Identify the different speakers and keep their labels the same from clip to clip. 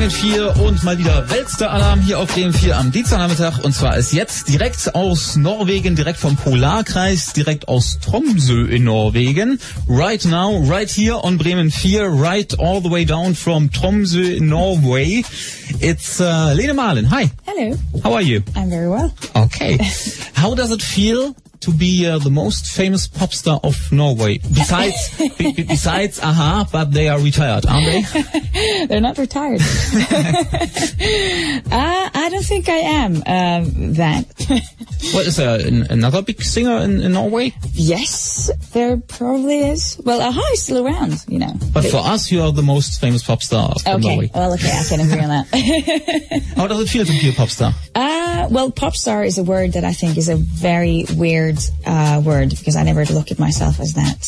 Speaker 1: Bremen 4 und mal wieder Weltstar-Alarm hier auf Bremen 4 am Dienstagnachmittag. Und zwar ist jetzt direkt aus Norwegen, direkt vom Polarkreis, direkt aus Tromsø in Norwegen. Right now, right here on Bremen 4, right all the way down from Tromsø in Norway. It's Lene Marlin. Hi.
Speaker 2: Hello.
Speaker 1: How are you?
Speaker 2: I'm very well.
Speaker 1: Okay. How does it feel to be the most famous pop star of Norway? Besides Aha, but they are retired, aren't they?
Speaker 2: They're not retired. I don't think I am that.
Speaker 1: What is there another big singer in Norway?
Speaker 2: Yes, there probably is. Well, Aha is still around, you know.
Speaker 1: But for us, you are the most famous pop star of Norway.
Speaker 2: Well, okay, I can agree on that.
Speaker 1: How does it feel to be a pop star?
Speaker 2: Well, pop star is a word that I think is a very weird word, because I never look at myself as that.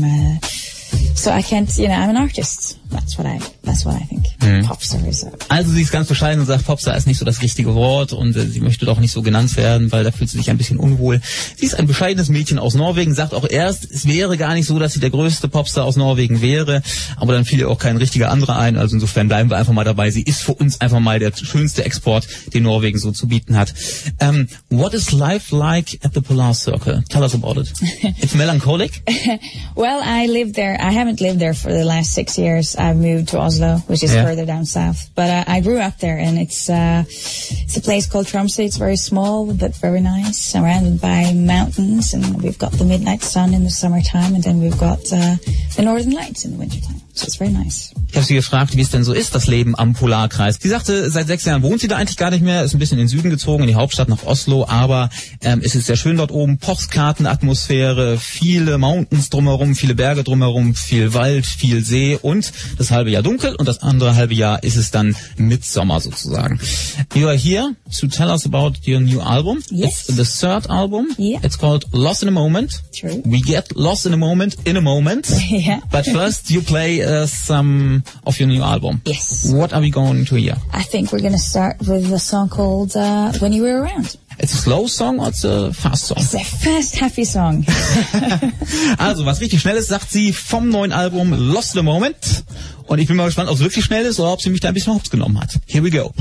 Speaker 2: So I can't, I'm an artist. That's what I think. Popstar is.
Speaker 1: Also sie ist ganz bescheiden und sagt, Popstar ist nicht so das richtige Wort und sie möchte doch nicht so genannt werden, weil da fühlt sie sich ein bisschen unwohl. Sie ist ein bescheidenes Mädchen aus Norwegen, sagt auch erst, es wäre gar nicht so, dass sie der größte Popstar aus Norwegen wäre, aber dann fiel ihr auch kein richtiger anderer ein, also insofern bleiben wir einfach mal dabei. Sie ist für uns einfach mal der schönste Export, den Norwegen so zu bieten hat. What is life like at the Polar Circle? Tell us about it. It's melancholic?
Speaker 2: Well, I lived there. I haven't lived there for the last 6 years. I've moved to Oslo, which is further down south. But I grew up there, and it's a place called Tromsø. It's very small, but very nice, surrounded by mountains, and we've got the midnight sun in the summertime, and then we've got the northern lights in the wintertime. So it's very nice.
Speaker 1: Ich habe sie gefragt, wie es denn so ist, das Leben am Polarkreis. Sie sagte, seit 6 Jahren wohnt sie da eigentlich gar nicht mehr, ist ein bisschen in den Süden gezogen, in die Hauptstadt nach Oslo, aber es ist sehr schön dort oben, Postkartenatmosphäre, viele Mountains drumherum, viele Berge drumherum, viel Wald, viel See und das halbe Jahr dunkel und das andere halbe Jahr ist es dann Mitsommer sozusagen. You are here to tell us about your new album.
Speaker 2: Yes.
Speaker 1: It's the third album.
Speaker 2: Yeah.
Speaker 1: It's called Lost in a Moment.
Speaker 2: True.
Speaker 1: We get lost in a moment.
Speaker 2: Yeah.
Speaker 1: But first you play some of your new album.
Speaker 2: Yes.
Speaker 1: What are we going to hear?
Speaker 2: I think we're going to start with a song called When You Were Around.
Speaker 1: It's a slow song or it's a fast song?
Speaker 2: It's a fast, happy song.
Speaker 1: Also, was richtig schnell ist, sagt sie vom neuen Album Lost in a Moment. Und ich bin mal gespannt, ob es wirklich schnell ist oder ob sie mich da ein bisschen hops genommen hat. Here we go.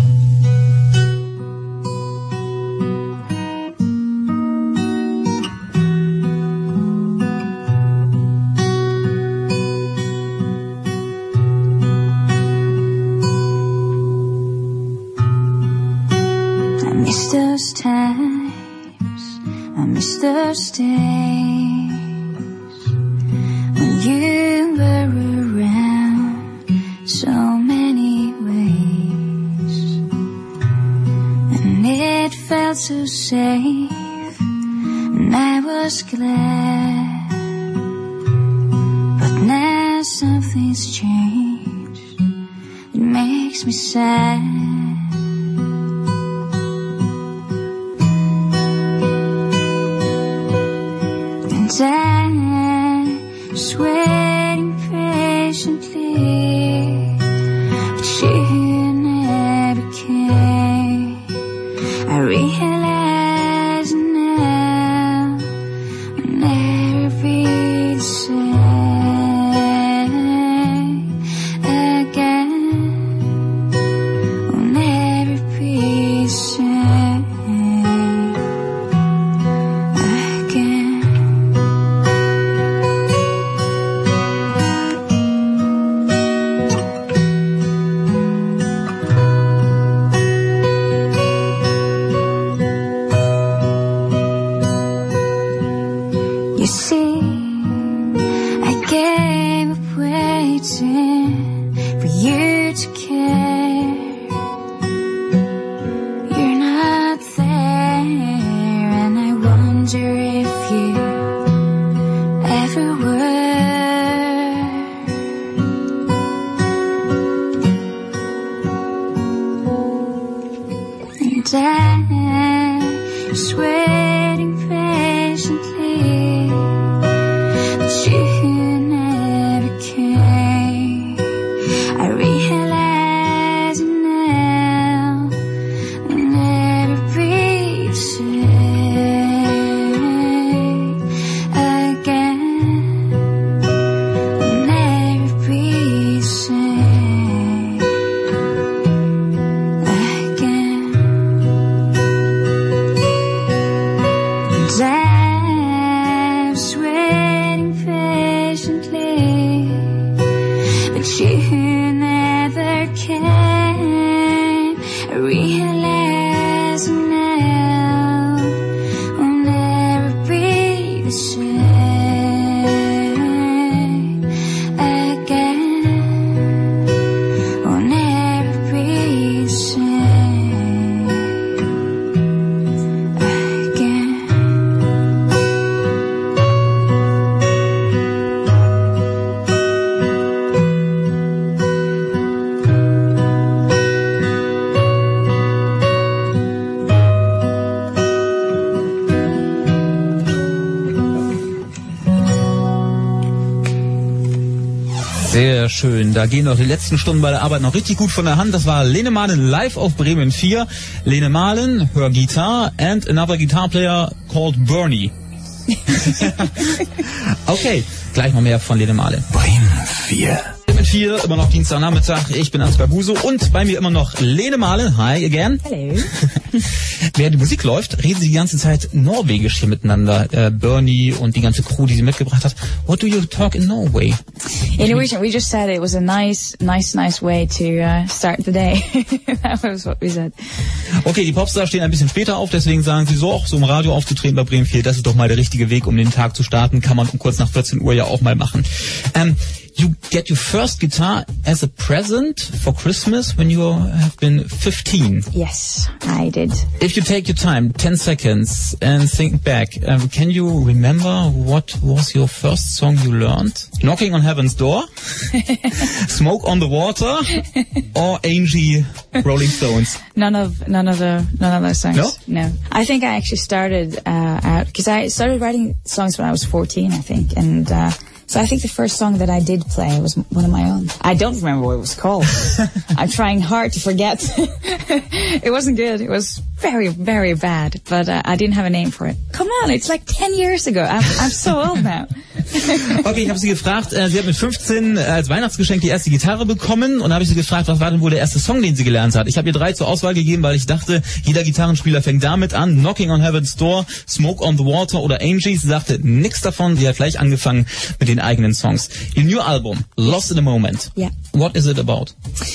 Speaker 2: Those times, I miss those days when you were around so many ways, and it felt so safe, and I was glad, but now something's changed, it makes me sad. I'm just waiting patiently, but you never came. I realize now I'll never be the same again. I'll never be the same again. You see, I gave up waiting for you to care. You're not there, and I wonder if you ever were. And I'm just waiting patiently, but you never came. I realize now I'll never be the same again. I'll never be the same
Speaker 1: sehr schön. Da gehen doch die letzten Stunden bei der Arbeit noch richtig gut von der Hand. Das war Lene Marlin live auf Bremen 4. Lene Marlin, her guitar and another guitar player called Bernie. Okay, gleich noch mehr von Lene Marlin.
Speaker 3: Bremen 4.
Speaker 1: Bremen 4, immer noch Dienstagnachmittag. Ich bin Ansgar Buso und bei mir immer noch Lene Marlin. Hi again.
Speaker 2: Hello.
Speaker 1: Während die Musik läuft, reden sie die ganze Zeit norwegisch hier miteinander. Bernie und die ganze Crew, die sie mitgebracht hat. What do you talk in Norway?
Speaker 2: In Norwegian, we just said it was a nice way to start the day. That was what we said.
Speaker 1: Okay, die Popstars stehen ein bisschen später auf, deswegen sagen sie so, auch so im Radio aufzutreten bei Bremen 4, das ist doch mal der richtige Weg, um den Tag zu starten. Kann man um kurz nach 14 Uhr ja auch mal machen. You get your first guitar as a present for Christmas when you have been 15.
Speaker 2: Yes, I did.
Speaker 1: If you take your time, 10 seconds, and think back, can you remember what was your first song you learned? Knocking on Heaven's Door, Smoke on the Water, or Angie, Rolling Stones?
Speaker 2: None of those songs.
Speaker 1: No?
Speaker 2: No. I think I actually started out because I started writing songs when I was 14, I think, and so I think the first song that I did play was one of my own. I don't remember what it was called. I'm trying hard to forget. It wasn't good. It was very, very bad, but I didn't have a name for it. Come on, it's like 10 years ago. I'm so old now.
Speaker 1: Okay, ich habe sie gefragt, sie hat mit 15 als Weihnachtsgeschenk die erste Gitarre bekommen und habe ich sie gefragt, was war denn wohl der erste Song, den sie gelernt hat. Ich habe ihr 3 zur Auswahl gegeben, weil ich dachte, jeder Gitarrenspieler fängt damit an, Knocking on Heaven's Door, Smoke on the Water oder Angie. Sie sagte nichts davon, sie hat gleich angefangen mit den eigenen Songs. Your new album, Lost in a Moment.
Speaker 2: Yeah.
Speaker 1: What is it about?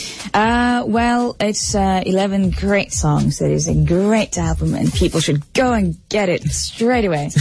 Speaker 2: Well, it's 11 great songs. It is a great album and people should go and get it straight away.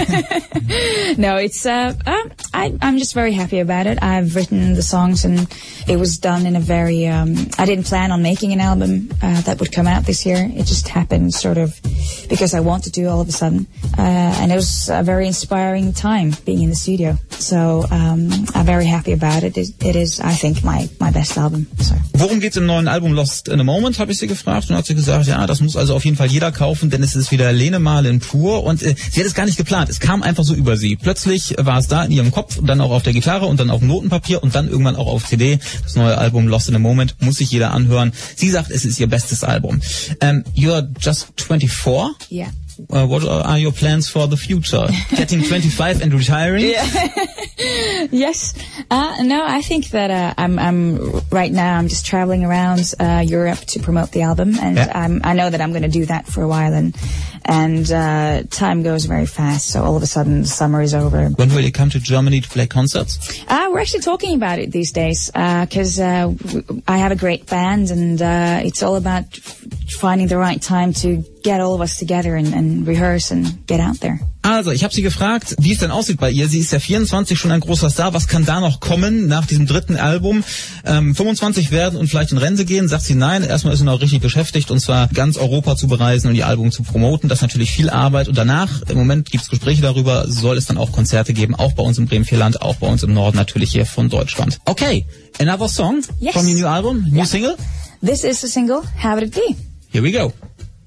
Speaker 2: No, it's I'm just very happy about it. I've written the songs and it was done in a very I didn't plan on making an album that would come out this year. It just happened sort of because I wanted to all of a sudden. And it was a very inspiring time being in the studio. So I'm very happy about it. It is, I think, my best album. So.
Speaker 1: Worum geht's im neuen Album Lost in a Moment, habe ich sie gefragt und hat sie gesagt, ja, das muss also auf jeden Fall jeder kaufen, denn es ist wieder Lene Marlin pur und sie hat es gar nicht geplant. Es kam einfach so über sie. Plötzlich war es da in ihrem Kopf und dann auch auf der Gitarre und dann auf dem Notenpapier und dann irgendwann auch auf CD. Das neue Album Lost in a Moment muss sich jeder anhören. Sie sagt, es ist ihr bestes Album. You're just 24?
Speaker 2: Yeah.
Speaker 1: What are your plans for the future? Getting 25 and retiring?
Speaker 2: Yeah. Yes. No, I think that I'm right now. I'm just traveling around Europe to promote the album, and
Speaker 1: yeah.
Speaker 2: I know that I'm going to do that for a while, and time goes very fast. So all of a sudden, the summer is over.
Speaker 1: When will you come to Germany to play concerts?
Speaker 2: We're actually talking about it these days because I have a great band, and it's all about finding the right time to get all of us together and rehearse and get out there.
Speaker 1: Also, ich habe sie gefragt, wie es denn aussieht bei ihr. Sie ist ja 24, schon ein großer Star. Was kann da noch kommen nach diesem dritten Album? 25 werden und vielleicht in Rente gehen? Sagt sie, nein, erstmal ist sie noch richtig beschäftigt und zwar ganz Europa zu bereisen und ihr Album zu promoten. Das ist natürlich viel Arbeit und danach, im Moment gibt's Gespräche darüber, soll es dann auch Konzerte geben, auch bei uns im Bremen-Vierland, auch bei uns im Norden natürlich hier von Deutschland. Okay, another song from your new album, new single?
Speaker 2: This is the single, How Would It Be?
Speaker 1: Here we go.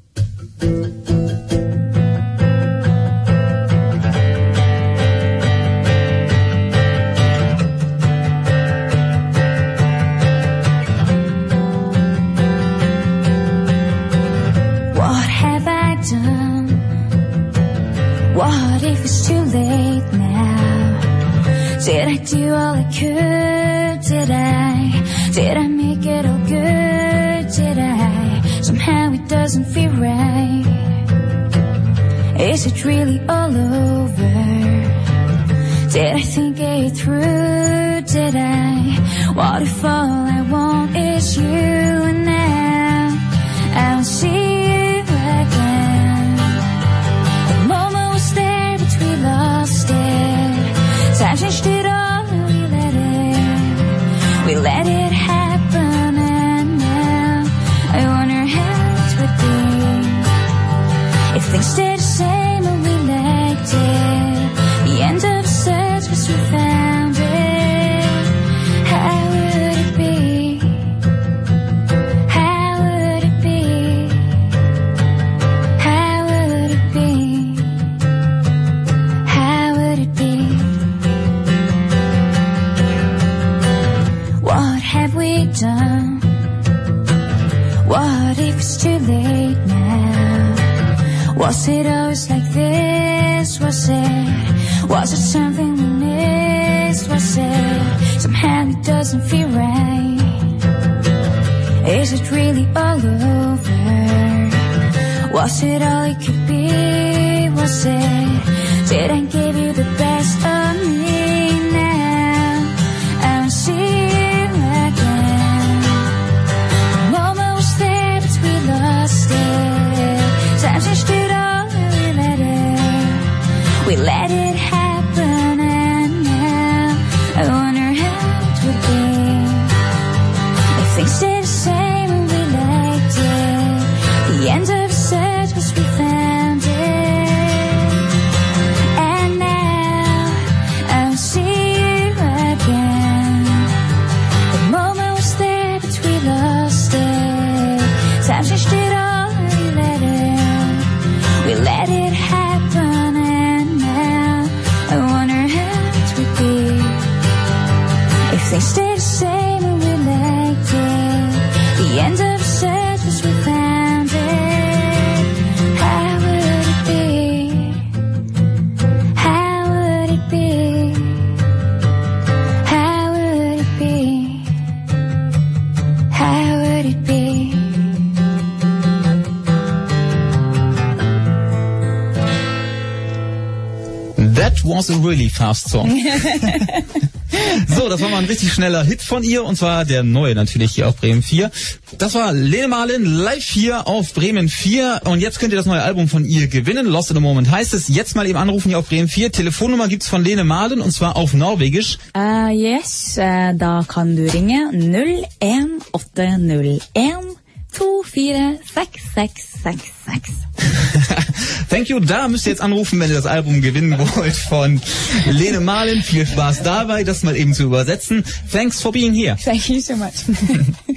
Speaker 4: What if it's too late now? Did I do all I could? Did I make it all good? Did I? Somehow it doesn't feel right. Is it really all over? Did I think it through? Did I? What if all I want is you and now I'll see you again? Lost it. Time changed it all and we let it happen, and now I wonder how it would be if things stayed the same and we liked it. The end of the search was we found it. How would it be? How would it be? How would it be? What if it's too late now? Was it always like this? Was it something we missed? Was it somehow it doesn't feel right? Is it really all over? Was it all it could be? Was it? Did I give you the best of me now? I don't see you again. The moment was there, but we lost it. Time changed it all, and we let it happen, and now I wonder how it would be if things stayed the same and we liked it. The end of the search was we found it, and now I don't see you again. The moment was there, but we lost it. Time changed it all, and we let it happen, and now I wonder how it would be if things stayed the same and we liked it. The end of the search was we found it. How would it be? How would it be? How would it be? How would it be?
Speaker 1: That was a really fast song. So, das war mal ein richtig schneller Hit von ihr, und zwar der neue natürlich hier auf Bremen 4. Das war Lene Marlin live hier auf Bremen 4, und jetzt könnt ihr das neue Album von ihr gewinnen. Lost in a Moment heißt es. Jetzt mal eben anrufen hier auf Bremen 4. Telefonnummer gibt's von Lene Marlin, und zwar auf Norwegisch.
Speaker 2: Da kan du ringe 01801 246666.
Speaker 1: Thank you, da müsst ihr jetzt anrufen, wenn ihr das Album gewinnen wollt von Lene Marlin. Viel Spaß dabei, das mal eben zu übersetzen. Thanks for being here.
Speaker 2: Thank you so much.